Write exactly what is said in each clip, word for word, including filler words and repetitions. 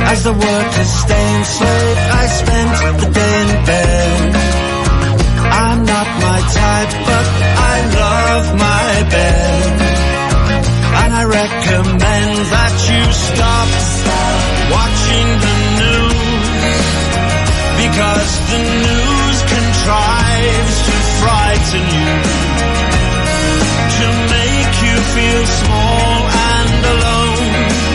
As the workers stay enslaved, I spent the day in bed. I'm not my type, but I love my bed. And I recommend that you stop watching the news, because the news contrives to frighten you, to make you feel small and alone,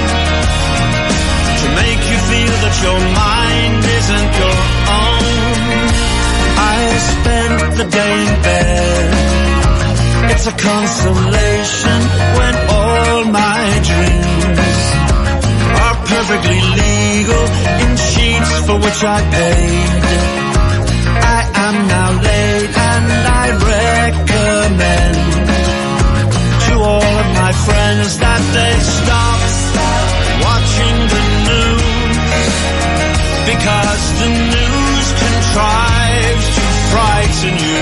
to make you feel that your mind isn't your own. I spent the day in bed. It's a consolation when all my dreams are perfectly legal in sheets for which I paid. I am now late and I recommend to all of my friends that they stop watching the news, because the news contrives to frighten you,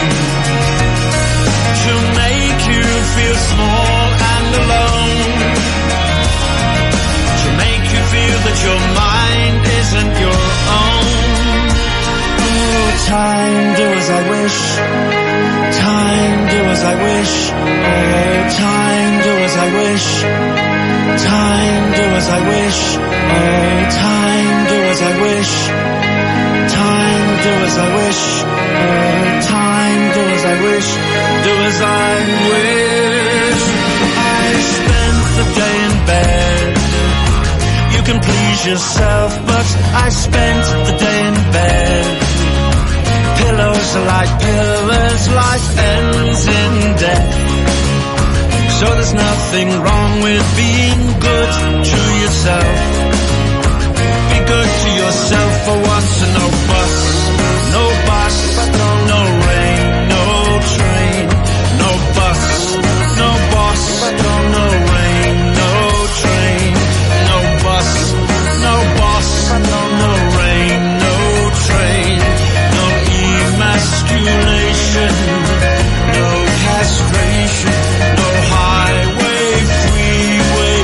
to make you feel small and alone, to make you feel that your mind isn't your own. Oh, time, do as I wish. Time, do as I wish. Oh, time, do as I wish. Time, do as I wish. Oh, time, do as I wish. Time, do as I wish. Oh, time, do as I wish. Do as I wish. I spent the day in bed. You can please yourself, but I spent the day in bed. Pillows are like pillars, life ends in death. So there's nothing wrong with being good to yourself. Be good to yourself for once, and no bus, no bus, no rain, no train, no bus, no boss, no rain, no train, no bus, no boss, no rain, no train, no emasculation, no castration, no highway, freeway,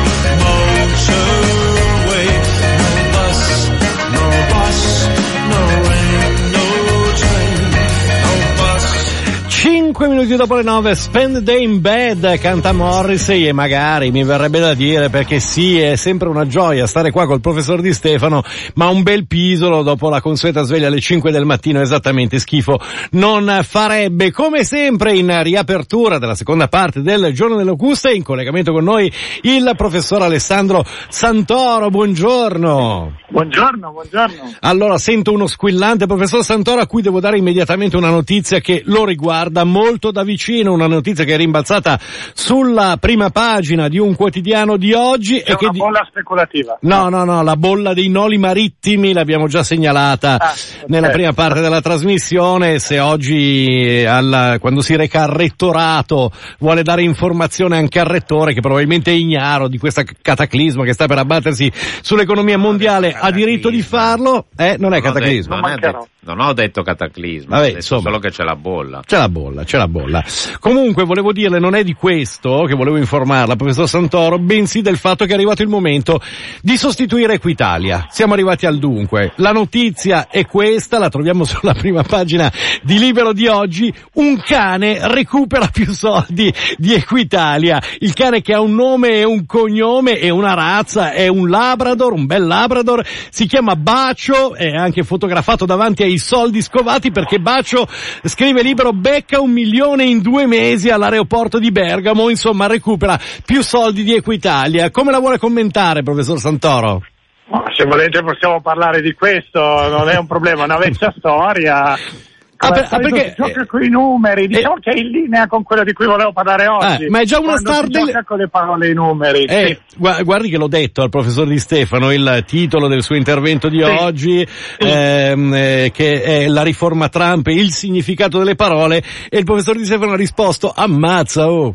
motorway, no bus, no bus, no rain, no train, no bus. Cinque minuti dopo le nove, Spend the Day in Bed, canta Morrissey, e magari mi verrebbe da dire, perché sì, è sempre una gioia stare qua col professor Di Stefano, ma un bel pisolo dopo la consueta sveglia alle cinque del mattino esattamente schifo non farebbe. Come sempre in riapertura della seconda parte del Giorno delle Locuste, in collegamento con noi il professor Alessandro Santoro. Buongiorno. Buongiorno, buongiorno. Allora, sento uno squillante professor Santoro, a cui devo dare immediatamente una notizia che lo riguarda molto da vicino, una notizia che è rimbalzata sulla prima pagina di un quotidiano di oggi. È e che una bolla speculativa. No, no, no, la bolla dei noli marittimi l'abbiamo già segnalata ah, okay. nella prima parte della trasmissione. Se oggi alla, quando si reca al rettorato vuole dare informazione anche al rettore, che probabilmente è ignaro di questo cataclisma che sta per abbattersi sull'economia mondiale, ha diritto di farlo. Eh, non è cataclisma. Non, detto, non, detto, non ho detto cataclisma, Vabbè, ho detto insomma, solo che c'è la bolla. C'è la bolla, c'è la bolla. Comunque volevo dirle, non è di questo che volevo informarla, professor Santoro, bensì del fatto che è arrivato il momento di sostituire Equitalia. Siamo arrivati al dunque. La notizia è questa, la troviamo sulla prima pagina di Libero di oggi: un cane recupera più soldi di Equitalia. Il cane, che ha un nome e un cognome e una razza, è un Labrador, un bel Labrador, si chiama Bacio, è anche fotografato davanti ai soldi scovati, perché Bacio, scrive Libero, becca un milione in due mesi all'aeroporto di Bergamo, insomma recupera più soldi di Equitalia. Come la vuole commentare, professor Santoro? Se volete possiamo parlare di questo, non è un problema, è una vecchia storia. Ah, per, ah, perché gioca con i numeri, diciamo eh, che è in linea con quello di cui volevo parlare oggi. Eh, ma è già una star del... gioca con le parole e i numeri. Eh, sì. Guardi che l'ho detto al professor Di Stefano, il titolo del suo intervento di sì. oggi, sì. Ehm, eh, che è la riforma Trump, il significato delle parole, e il professor Di Stefano ha risposto: ammazza, oh.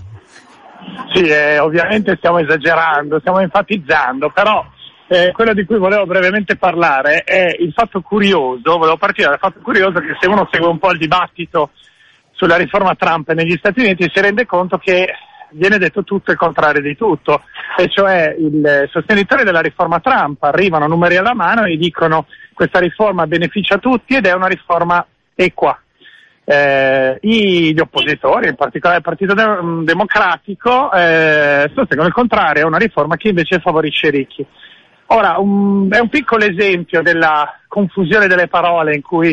Sì, eh, ovviamente stiamo esagerando, stiamo enfatizzando, però Eh, quello di cui volevo brevemente parlare è il fatto curioso, volevo partire dal fatto curioso che se uno segue un po' il dibattito sulla riforma Trump negli Stati Uniti si rende conto che viene detto tutto il contrario di tutto, e cioè i sostenitori della riforma Trump arrivano numeri alla mano e dicono questa riforma beneficia tutti ed è una riforma equa. Eh, gli oppositori, in particolare il Partito De- Democratico, eh, sostengono il contrario, è una riforma che invece favorisce i ricchi. Ora, un, è un piccolo esempio della confusione delle parole in cui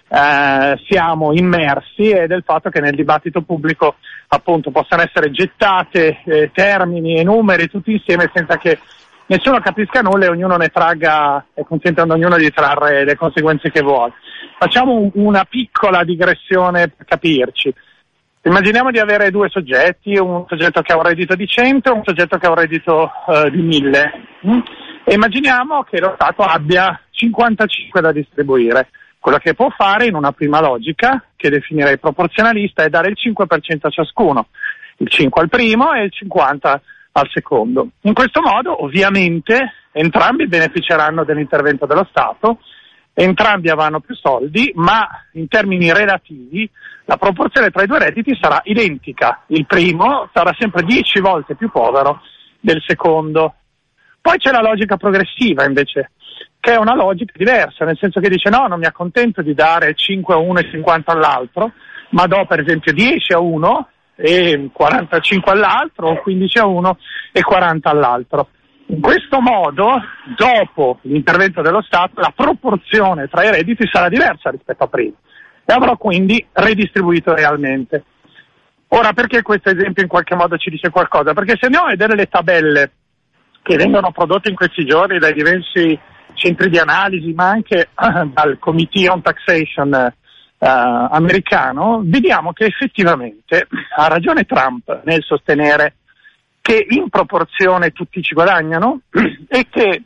eh, siamo immersi e del fatto che nel dibattito pubblico appunto possano essere gettate eh, termini e numeri tutti insieme senza che nessuno capisca nulla e ognuno ne tragga e consenta ad ognuno di trarre le conseguenze che vuole. Facciamo una piccola digressione per capirci. Immaginiamo di avere due soggetti, un soggetto che ha un reddito di cento e un soggetto che ha un reddito uh, di mille. Mm? E immaginiamo che lo Stato abbia cinquantacinque da distribuire. Quello che può fare in una prima logica, che definirei proporzionalista, è dare il cinque per cento a ciascuno. Il cinque al primo e il cinquanta al secondo. In questo modo, ovviamente, entrambi beneficeranno dell'intervento dello Stato, entrambi avranno più soldi, ma in termini relativi la proporzione tra i due redditi sarà identica. Il primo sarà sempre dieci volte più povero del secondo. Poi c'è la logica progressiva invece, che è una logica diversa, nel senso che dice no, non mi accontento di dare cinque a uno e cinquanta all'altro, ma do per esempio dieci a uno e quarantacinque all'altro, o quindici a uno e quaranta all'altro. In questo modo, dopo l'intervento dello Stato, la proporzione tra i redditi sarà diversa rispetto a prima e avrò quindi redistribuito realmente. Ora, perché questo esempio in qualche modo ci dice qualcosa? Perché se andiamo a vedere le tabelle che vengono prodotte in questi giorni dai diversi centri di analisi, ma anche uh, dal Committee on Taxation uh, americano, vediamo che effettivamente ha ragione Trump nel sostenere che in proporzione tutti ci guadagnano e che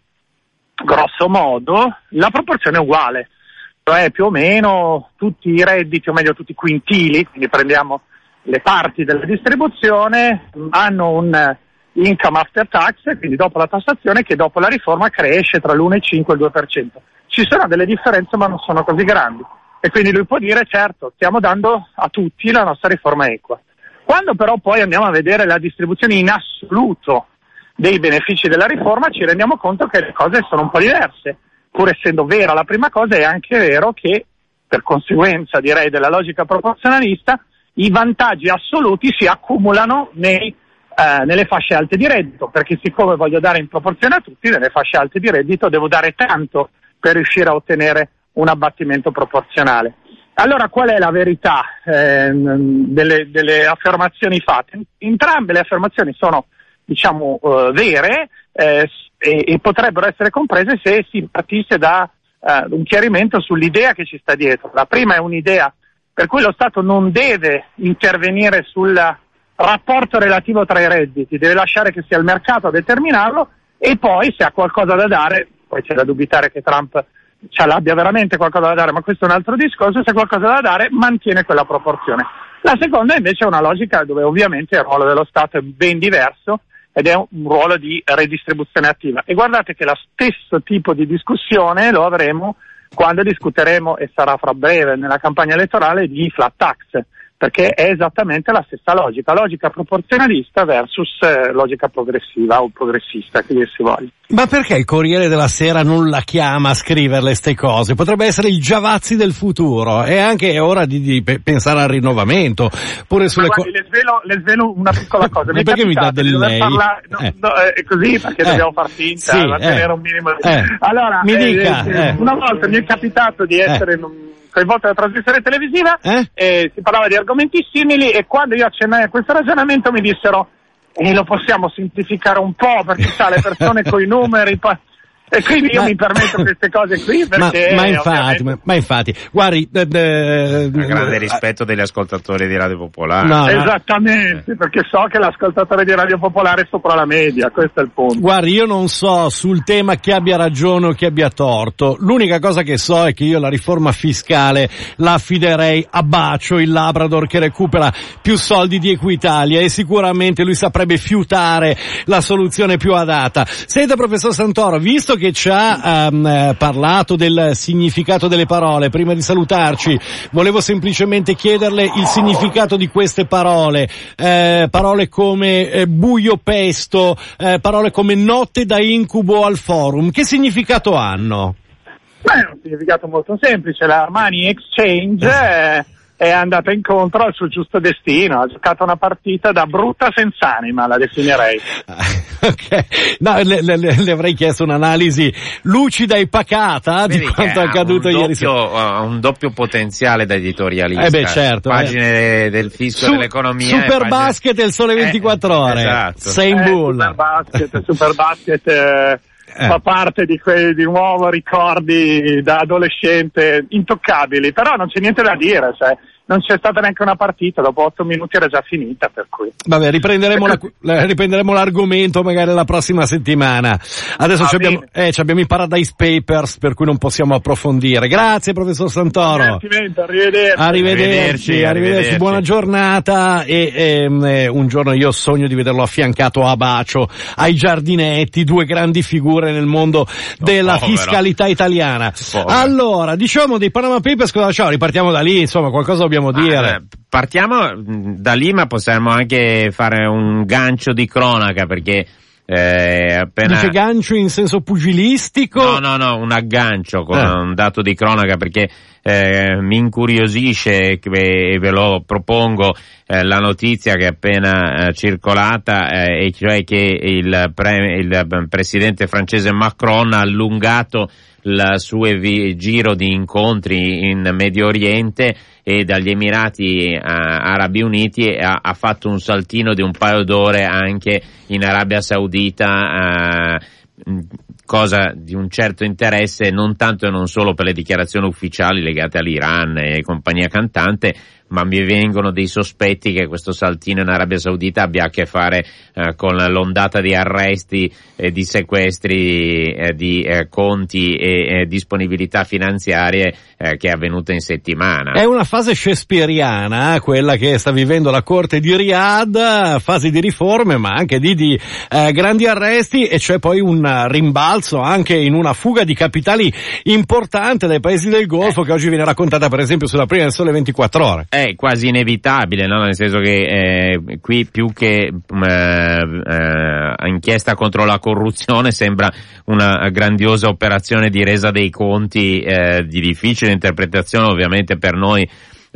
grosso modo la proporzione è uguale, cioè più o meno tutti i redditi, o meglio tutti i quintili, quindi prendiamo le parti della distribuzione, hanno un income after tax, quindi dopo la tassazione, che dopo la riforma cresce tra l'uno virgola cinque e il due per cento. Ci sono delle differenze ma non sono così grandi e quindi lui può dire certo, stiamo dando a tutti la nostra riforma equa. Quando però poi andiamo a vedere la distribuzione in assoluto dei benefici della riforma ci rendiamo conto che le cose sono un po' diverse. Pur essendo vera la prima cosa, è anche vero che, per conseguenza direi della logica proporzionalista, i vantaggi assoluti si accumulano nei, eh, nelle fasce alte di reddito, perché siccome voglio dare in proporzione a tutti, nelle fasce alte di reddito devo dare tanto per riuscire a ottenere un abbattimento proporzionale. Allora, qual è la verità eh, delle, delle affermazioni fatte? Entrambe le affermazioni sono, diciamo, uh, vere eh, e, e potrebbero essere comprese se si partisse da uh, un chiarimento sull'idea che ci sta dietro. La prima è un'idea per cui lo Stato non deve intervenire sul rapporto relativo tra i redditi, deve lasciare che sia il mercato a determinarlo e poi, se ha qualcosa da dare, poi c'è da dubitare che Trump ce l'abbia veramente qualcosa da dare, ma questo è un altro discorso, se ha qualcosa da dare mantiene quella proporzione. La seconda invece è una logica dove ovviamente il ruolo dello Stato è ben diverso ed è un ruolo di redistribuzione attiva. E guardate che lo stesso tipo di discussione lo avremo quando discuteremo, e sarà fra breve nella campagna elettorale, di flat tax, perché è esattamente la stessa logica, logica proporzionalista versus eh, logica progressiva o progressista, che dir si voglia. Ma perché il Corriere della Sera non la chiama a scriverle ste cose? Potrebbe essere il Giavazzi del futuro, e anche è ora di, di pensare al rinnovamento, pure sulle guardi, co- le, svelo, le svelo una piccola cosa. Ma perché mi dà del lei? Parlare, no, eh. no, è così perché eh. dobbiamo far finta, sì, mantenere eh. un minimo di... Eh. Allora, mi eh, dica, eh, eh. una volta mi è capitato di essere eh. in un coinvolto nella trasmissione televisiva eh? e si parlava di argomenti simili e quando io accennai a questo ragionamento mi dissero e eh, lo possiamo semplificare un po' perché sa le persone coi numeri pa- e quindi io ma, mi permetto queste cose qui perché ma, ma infatti ovviamente... ma, ma infatti guardi eh, eh, grande rispetto degli ascoltatori di Radio Popolare. No, esattamente, no. Perché so che l'ascoltatore di Radio Popolare è sopra la media, questo è il punto. Guardi, io non so sul tema chi abbia ragione o chi abbia torto, l'unica cosa che so è che io la riforma fiscale la affiderei a Bacio, il Labrador che recupera più soldi di Equitalia, e sicuramente lui saprebbe fiutare la soluzione più adatta. Senta, professor Santoro, visto visto che ci ha um, parlato del significato delle parole, prima di salutarci, volevo semplicemente chiederle il significato di queste parole, eh, parole come eh, buio pesto, eh, parole come notte da incubo al forum, che significato hanno? Beh, è un significato molto semplice, la Armani Exchange è, è andata incontro al suo giusto destino, ha giocato una partita da brutta senz'anima, la definirei. Ok, no, le, le, le avrei chiesto un'analisi lucida e pacata di Vedi quanto è accaduto doppio, ieri sera. Ha un doppio potenziale da editorialista. Eh beh, certo. Pagine eh. del fisco Su, dell'economia. Super pagine... Basket e il Sole ventiquattro eh, ore. Esatto. Same eh, bull. Super Basket, Super Basket eh, Eh. fa parte di quei di nuovo ricordi da adolescente intoccabili, però non c'è niente da dire, cioè non c'è stata neanche una partita, dopo otto minuti era già finita, per cui. Vabbè, riprenderemo, la, la, riprenderemo l'argomento magari la prossima settimana. Adesso Ah, ci abbiamo, eh, ci abbiamo i Paradise Papers, per cui non possiamo approfondire. Grazie, professor Santoro. Arrivederci, arrivederci, arrivederci, arrivederci, buona giornata e ehm, eh, un giorno io sogno di vederlo affiancato a Bacio, ai giardinetti, due grandi figure nel mondo della povero. fiscalità italiana. Povero. Allora, diciamo dei Panama Papers, cosa facciamo? Ripartiamo da lì, insomma, qualcosa dobbiamo dire. Ah, partiamo da lì, ma possiamo anche fare un gancio di cronaca, perché eh, appena... Dice gancio in senso pugilistico? No, no, no, un aggancio con eh. un dato di cronaca, perché eh, mi incuriosisce e ve lo propongo eh, la notizia che è appena eh, circolata, eh, e cioè che il, pre- il presidente francese Macron ha allungato il suo vi- giro di incontri in Medio Oriente e dagli Emirati eh, Arabi Uniti ha, ha fatto un saltino di un paio d'ore anche in Arabia Saudita, eh, cosa di un certo interesse non tanto e non solo per le dichiarazioni ufficiali legate all'Iran e compagnia cantante, ma mi vengono dei sospetti che questo saltino in Arabia Saudita abbia a che fare eh, con l'ondata di arresti e di sequestri eh, di eh, conti e eh, disponibilità finanziarie eh, che è avvenuta in settimana. È una fase shakespeariana, quella che sta vivendo la corte di Riyadh, fase di riforme ma anche di, di eh, grandi arresti, e c'è poi un rimbalzo anche in una fuga di capitali importante dai paesi del Golfo, che oggi viene raccontata per esempio sulla prima del Sole ventiquattro ore. È quasi inevitabile, no? Nel senso che eh, qui più che eh, eh, inchiesta contro la corruzione sembra una grandiosa operazione di resa dei conti eh, di difficile interpretazione ovviamente per noi,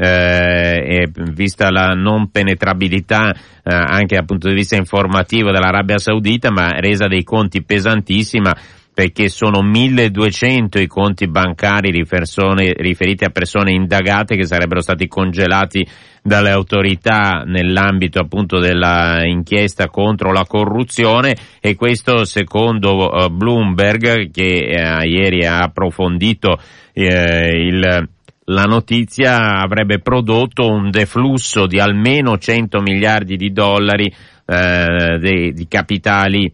eh, e vista la non penetrabilità eh, anche dal punto di vista informativo dell'Arabia Saudita, ma resa dei conti pesantissima, perché sono milleduecento i conti bancari di persone, riferiti a persone indagate che sarebbero stati congelati dalle autorità nell'ambito appunto della inchiesta contro la corruzione, e questo secondo uh, Bloomberg, che uh, ieri ha approfondito uh, il la notizia, avrebbe prodotto un deflusso di almeno cento miliardi di dollari uh, di, di capitali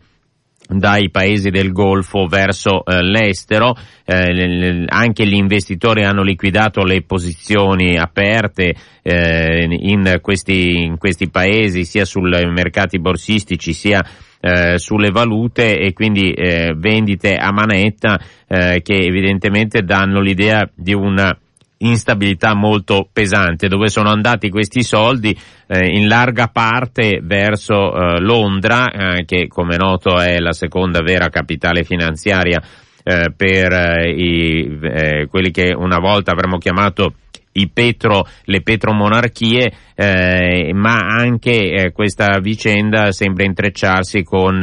dai paesi del Golfo verso eh, l'estero. Eh, anche gli investitori hanno liquidato le posizioni aperte eh, in questi in questi paesi, sia sui mercati borsistici sia eh, sulle valute, e quindi eh, vendite a manetta eh, che evidentemente danno l'idea di una instabilità molto pesante. Dove sono andati questi soldi? Eh, in larga parte verso eh, Londra, eh, che come noto è la seconda vera capitale finanziaria eh, per eh, i, eh, quelli che una volta avremmo chiamato i petro, le petromonarchie, eh, ma anche eh, questa vicenda sembra intrecciarsi con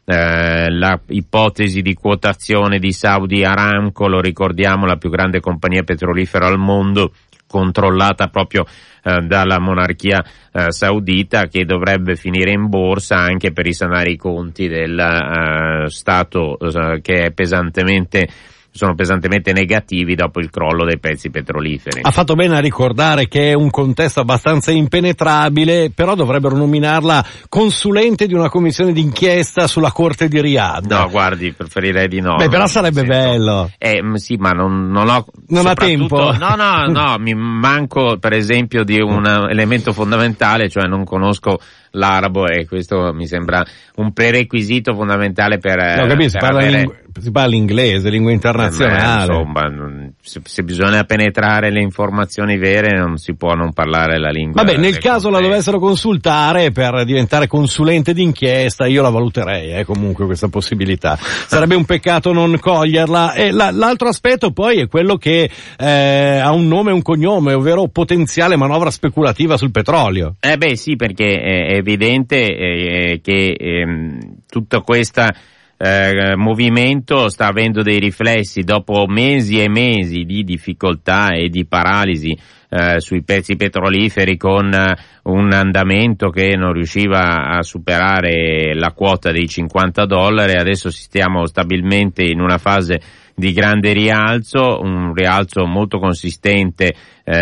Eh, la ipotesi di quotazione di Saudi Aramco, lo ricordiamo, la più grande compagnia petrolifera al mondo, controllata proprio eh, dalla monarchia eh, saudita, che dovrebbe finire in borsa anche per risanare i conti del eh, Stato eh, che è pesantemente sono pesantemente negativi dopo il crollo dei prezzi petroliferi. Ha fatto bene a ricordare che è un contesto abbastanza impenetrabile, però dovrebbero nominarla consulente di una commissione d'inchiesta sulla corte di Riyadh. No, guardi, preferirei di no. Beh, però sarebbe bello. Eh, sì, ma non, non ho... Non ha tempo? No, no, no, mi manco per esempio di un elemento fondamentale, cioè non conosco l'arabo, e questo mi sembra un prerequisito fondamentale per, no, capisco, per parla, avere... lingu- si parla inglese, lingua internazionale. Eh, insomma, non, se, se bisogna penetrare le informazioni vere non si può non parlare la lingua. Vabbè, nel caso la dovessero consultare per diventare consulente d'inchiesta, io la valuterei, eh, comunque questa possibilità. Sarebbe un peccato non coglierla. E la, l'altro aspetto poi è quello che eh, ha un nome e un cognome, ovvero potenziale manovra speculativa sul petrolio. Eh beh sì, perché è evidente eh, che eh, tutta questa Eh, movimento sta avendo dei riflessi dopo mesi e mesi di difficoltà e di paralisi eh, sui pezzi petroliferi, con eh, un andamento che non riusciva a superare la quota dei cinquanta dollari. Adesso stiamo stabilmente in una fase di grande rialzo, un rialzo molto consistente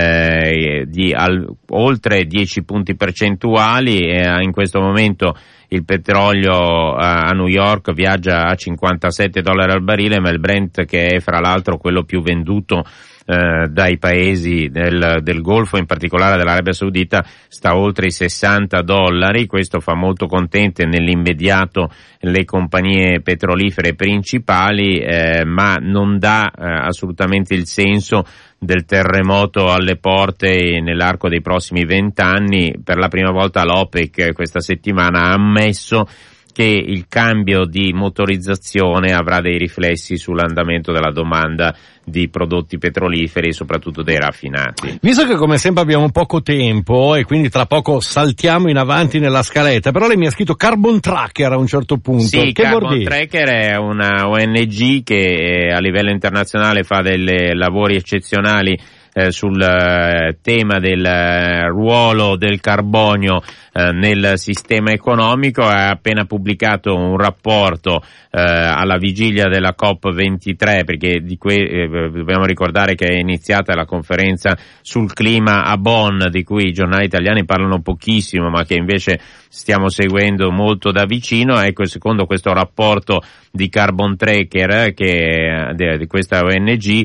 eh, di al, oltre dieci punti percentuali, e eh, in questo momento il petrolio a New York viaggia a cinquantasette dollari al barile, ma il Brent, che è fra l'altro quello più venduto eh, dai paesi del, del Golfo, in particolare dell'Arabia Saudita, sta oltre i sessanta dollari. Questo fa molto contente nell'immediato le compagnie petrolifere principali, eh, ma non dà eh, assolutamente il senso del terremoto alle porte nell'arco dei prossimi vent'anni. Per la prima volta l'OPEC questa settimana ha ammesso che il cambio di motorizzazione avrà dei riflessi sull'andamento della domanda di prodotti petroliferi, soprattutto dei raffinati. Visto che come sempre abbiamo poco tempo e quindi tra poco saltiamo in avanti nella scaletta, però lei mi ha scritto Carbon Tracker a un certo punto. Sì, che Carbon Tracker è una O N G che a livello internazionale fa dei lavori eccezionali eh, sul eh, tema del eh, ruolo del carbonio eh, nel sistema economico. Ha appena pubblicato un rapporto eh, alla vigilia della COP ventitré, perché di que- eh, dobbiamo ricordare che è iniziata la conferenza sul clima a Bonn, di cui i giornali italiani parlano pochissimo, ma che invece stiamo seguendo molto da vicino. Ecco, secondo questo rapporto di Carbon Tracker, che è di questa O N G,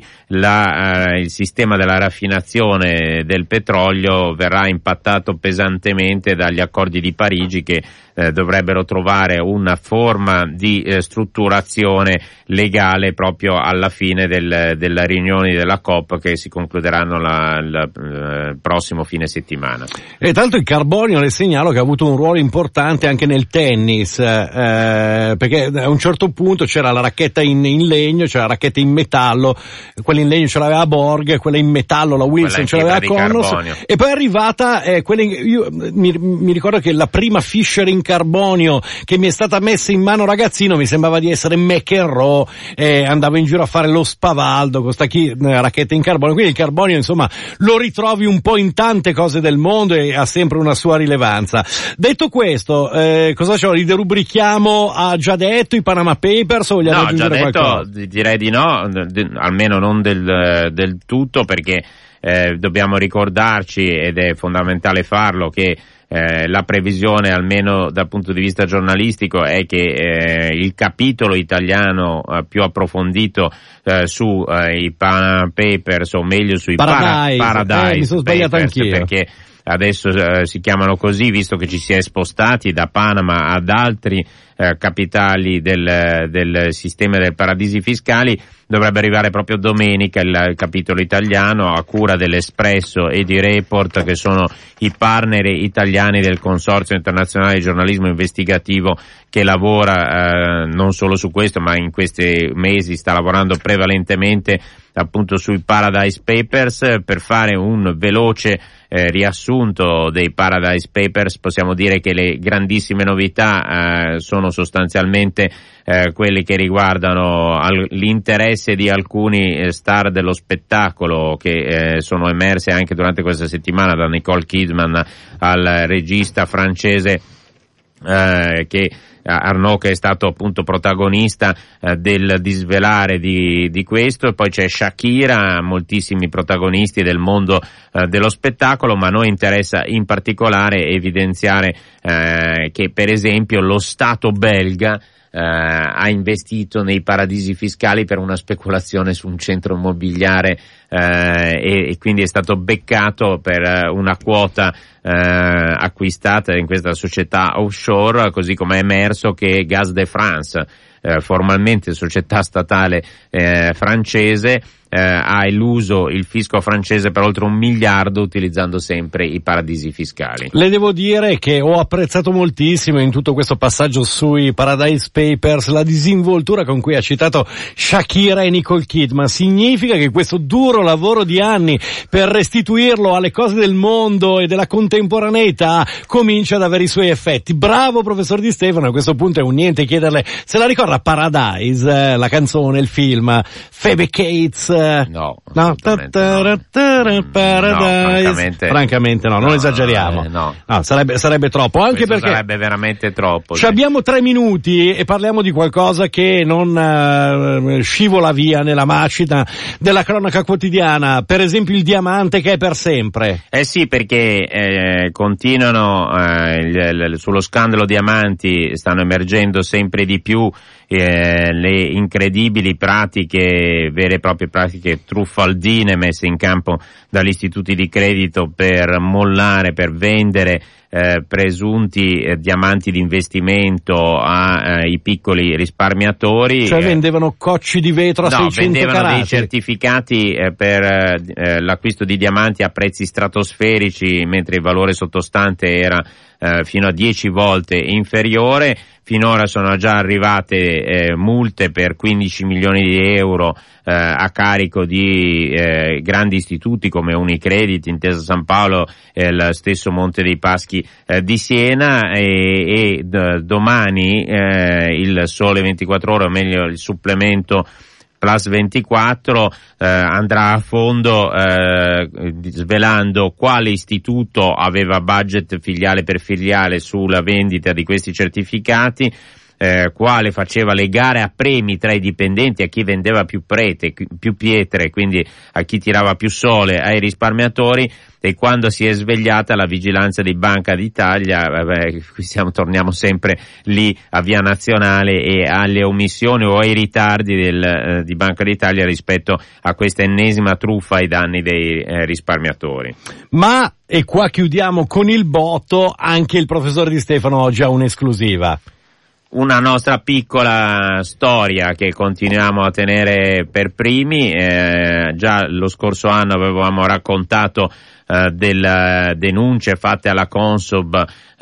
la, eh, il sistema della raffinazione del petrolio verrà impattato pesantemente dagli accordi di Parigi, che eh, dovrebbero trovare una forma di eh, strutturazione legale proprio alla fine del, della riunione della COP, che si concluderanno la, la, la, il prossimo fine settimana. E tanto il carbonio, le segnalo che ha avuto un ruolo importante anche nel tennis, eh, perché a un certo punto c'era la racchetta in, in legno, c'era la racchetta in metallo, quella in legno ce l'aveva Borg, quella in metallo la Wilson ce l'aveva Connors, e poi è arrivata eh, quella in, io mi, mi ricordo che la prima Fisher in carbonio che mi è stata messa in mano ragazzino mi sembrava di essere McEnroe, e andavo in giro a fare lo spavaldo con sta chi, racchetta in carbonio. Quindi il carbonio, insomma, lo ritrovi un po' in tante cose del mondo e ha sempre una sua rilevanza. Detto questo, eh, cosa facciamo? Li derubrichiamo a già detto i Panama Papers o vogliamo no, aggiungere già detto, qualcosa? Direi di no, d- almeno non del, del tutto, perché eh, dobbiamo ricordarci, ed è fondamentale farlo, che Eh, la previsione, almeno dal punto di vista giornalistico, è che eh, il capitolo italiano eh, più approfondito eh, su eh, i Panama Papers, o meglio sui Paradise, para- Paradise eh, mi sono sbagliato Papers, anch'io, perché adesso eh, si chiamano così, visto che ci si è spostati da Panama ad altri eh, capitali del, del sistema dei paradisi fiscali. Dovrebbe arrivare proprio domenica il, il capitolo italiano, a cura dell'Espresso e di Report, che sono i partner italiani del Consorzio Internazionale di Giornalismo Investigativo, che lavora eh, non solo su questo, ma in questi mesi sta lavorando prevalentemente appunto sui Paradise Papers. Per fare un veloce eh, riassunto dei Paradise Papers, possiamo dire che le grandissime novità eh, sono sostanzialmente eh, quelle che riguardano al, l'interesse di alcuni eh, star dello spettacolo, che eh, sono emerse anche durante questa settimana, da Nicole Kidman al regista francese eh, che Arnaud, che è stato appunto protagonista eh, del disvelare di, di questo. E poi c'è Shakira, moltissimi protagonisti del mondo eh, dello spettacolo, ma a noi interessa in particolare evidenziare eh, che per esempio lo Stato belga Uh, ha investito nei paradisi fiscali per una speculazione su un centro immobiliare uh, e, e quindi è stato beccato per uh, una quota uh, acquistata in questa società offshore, così come è emerso che Gaz de France, eh, formalmente società statale eh, francese, eh, ha eluso il fisco francese per oltre un miliardo utilizzando sempre i paradisi fiscali. Le devo dire che ho apprezzato moltissimo in tutto questo passaggio sui Paradise Papers la disinvoltura con cui ha citato Shakira e Nicole Kidman. Significa che questo duro lavoro di anni per restituirlo alle cose del mondo e della contemporaneità comincia ad avere i suoi effetti. Bravo professor Di Stefano, a questo punto è un niente chiederle se la ricorda Paradise, eh, la canzone, il film, Phoebe Cates. Eh, no, no, no. Paradise. No, francamente, francamente no, non no, esageriamo. Eh, no. No, sarebbe, sarebbe troppo, anche Questo perché sarebbe veramente troppo. ci sì. abbiamo tre minuti e parliamo di qualcosa che non uh, scivola via nella macina della cronaca quotidiana, per esempio il diamante che è per sempre. Eh sì, perché eh, continuano eh, il, il, sullo scandalo diamanti stanno emergendo sempre di più eh, le incredibili pratiche, vere e proprie pratiche truffaldine messe in campo dagli istituti di credito per mollare, per vendere eh, presunti eh, diamanti di investimento ai eh, piccoli risparmiatori. Cioè vendevano cocci di vetro a no, seicento vendevano carati. dei certificati eh, per eh, l'acquisto di diamanti a prezzi stratosferici, mentre il valore sottostante era eh, fino a dieci volte inferiore. Finora sono già arrivate eh, multe per quindici milioni di euro eh, a carico di eh, grandi istituti come Unicredit, Intesa San Paolo e il stesso Monte dei Paschi eh, di Siena, e, e d- domani eh, il Sole ventiquattro Ore, o meglio il supplemento Plus ventiquattro eh, andrà a fondo eh, svelando quale istituto aveva budget filiale per filiale sulla vendita di questi certificati, eh, quale faceva le gare a premi tra i dipendenti, a chi vendeva più prete, più pietre, quindi a chi tirava più sole ai risparmiatori. E quando si è svegliata la vigilanza di Banca d'Italia, vabbè, qui siamo, torniamo sempre lì a Via Nazionale e alle omissioni o ai ritardi del, eh, di Banca d'Italia rispetto a questa ennesima truffa ai danni dei eh, risparmiatori. Ma, e qua chiudiamo con il botto, anche il professor Di Stefano oggi ha un'esclusiva. Una nostra piccola storia che continuiamo a tenere per primi. Eh, già lo scorso anno avevamo raccontato eh, delle denunce fatte alla Consob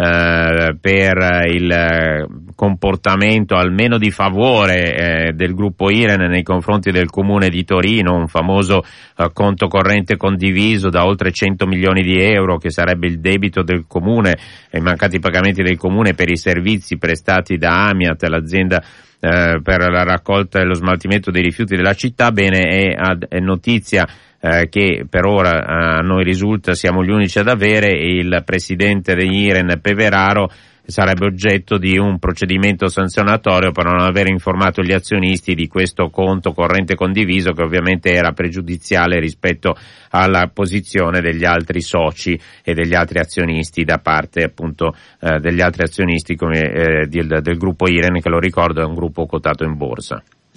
eh, per il comportamento almeno di favore eh, del gruppo Iren nei confronti del comune di Torino, un famoso eh, conto corrente condiviso da oltre cento milioni di euro che sarebbe il debito del comune, i mancati pagamenti del comune per i servizi prestati da Amiat, l'azienda eh, per la raccolta e lo smaltimento dei rifiuti della città. Bene, è, è notizia eh, che per ora a noi risulta siamo gli unici ad avere, e il presidente dell'Iren Peveraro sarebbe oggetto di un procedimento sanzionatorio per non aver informato gli azionisti di questo conto corrente condiviso, che ovviamente era pregiudiziale rispetto alla posizione degli altri soci e degli altri azionisti da parte appunto eh, degli altri azionisti come eh, del, del gruppo Iren, che lo ricordo è un gruppo quotato in borsa.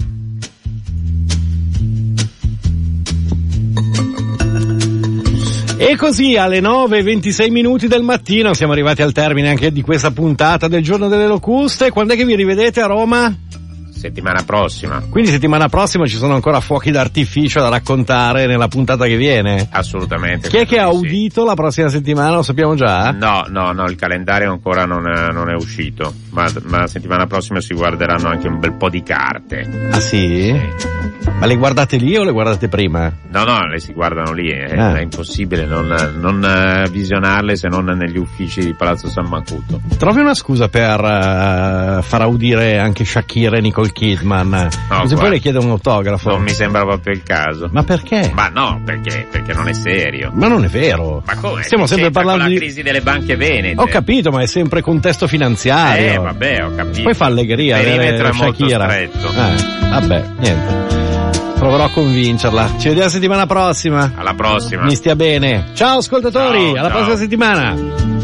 E così alle nove e ventisei minuti del mattino siamo arrivati al termine anche di questa puntata del Giorno delle Locuste. Quando è che vi rivedete a Roma? Settimana prossima. Quindi settimana prossima ci sono ancora fuochi d'artificio da raccontare nella puntata che viene? Assolutamente. Chi è che ha sì. udito la prossima settimana? Lo sappiamo già? No, no, no, il calendario ancora non è, non è uscito, ma, ma la settimana prossima si guarderanno anche un bel po' di carte. Ah sì? Sì. Ma le guardate lì o le guardate prima? No, no, le si guardano lì, è, ah. è impossibile non, non visionarle se non negli uffici di Palazzo San Macuto. Trovi una scusa per uh, far udire anche Shakira e Nicole Kidman. No, Così poi le chiedo un autografo. Non mi sembra proprio il caso. Ma perché? Ma no, perché? Perché non è serio. Ma non è vero. Ma come? Stiamo sempre parlando con la di crisi delle banche venete. Ho capito, ma è sempre contesto finanziario. Eh, vabbè, ho capito. Poi fa allegria perimetro avere è molto Shakira. stretto. Eh, vabbè, niente. Proverò a convincerla. Ci vediamo la settimana prossima. Alla prossima. Mi stia bene. Ciao ascoltatori, ciao, alla ciao. prossima settimana.